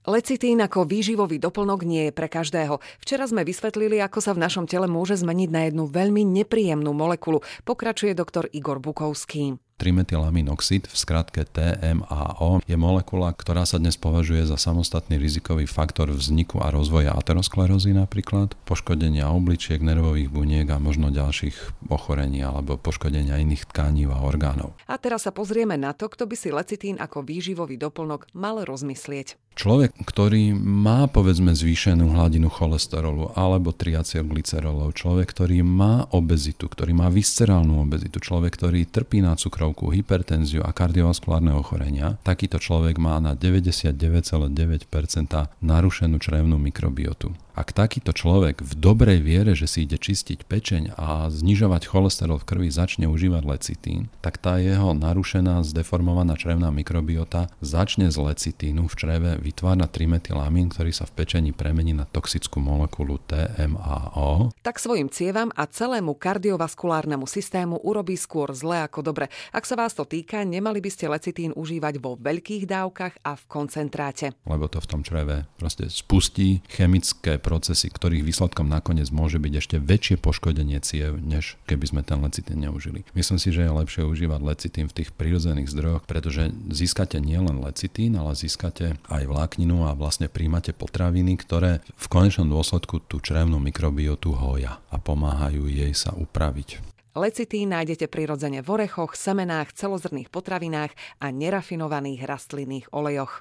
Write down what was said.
Lecitín ako výživový doplnok nie je pre každého. Včera sme vysvetlili, ako sa v našom tele môže zmeniť na jednu veľmi nepríjemnú molekulu. Pokračuje doktor Igor Bukovský. Trimetylaminoxid, v skratke TMAO, je molekula, ktorá sa dnes považuje za samostatný rizikový faktor vzniku a rozvoja aterosklerózy napríklad, poškodenia obličiek, nervových buniek a možno ďalších ochorení alebo poškodenia iných tkaní a orgánov. A teraz sa pozrieme na to, kto by si lecitín ako výživový doplnok mal rozmyslieť. Človek, ktorý má povedzme zvýšenú hladinu cholesterolu alebo triacylglycerolov, človek, ktorý má obezitu, ktorý má viscerálnu obezitu, človek, ktorý trpí na cukrovku, hypertenziu a kardiovaskulárne ochorenia, takýto človek má na 99,9% narušenú črevnú mikrobiotu. Ak takýto človek v dobrej viere, že si ide čistiť pečeň a znižovať cholesterol v krvi, začne užívať lecitín, tak tá jeho narušená, zdeformovaná črevná mikrobiota začne z lecitínu v čreve vytvárať trimetylamín, ktorý sa v pečení premení na toxickú molekulu TMAO. Tak svojim cievam a celému kardiovaskulárnemu systému urobí skôr zle ako dobre. Ak sa vás to týka, nemali by ste lecitín užívať vo veľkých dávkach a v koncentráte. Lebo to v tom čreve proste spustí chemické procesy, ktorých výsledkom nakoniec môže byť ešte väčšie poškodenie ciev, než keby sme ten lecitín neužili. Myslím si, že je lepšie užívať lecitín v tých prírodzených zdrojoch, pretože získate nielen lecitín, ale získate aj vlákninu a vlastne príjmate potraviny, ktoré v konečnom dôsledku tú črevnú mikrobiotu hoja a pomáhajú jej sa upraviť. Lecitín nájdete prirodzene v orechoch, semenách, celozrnných potravinách a nerafinovaných rastlinných olejoch.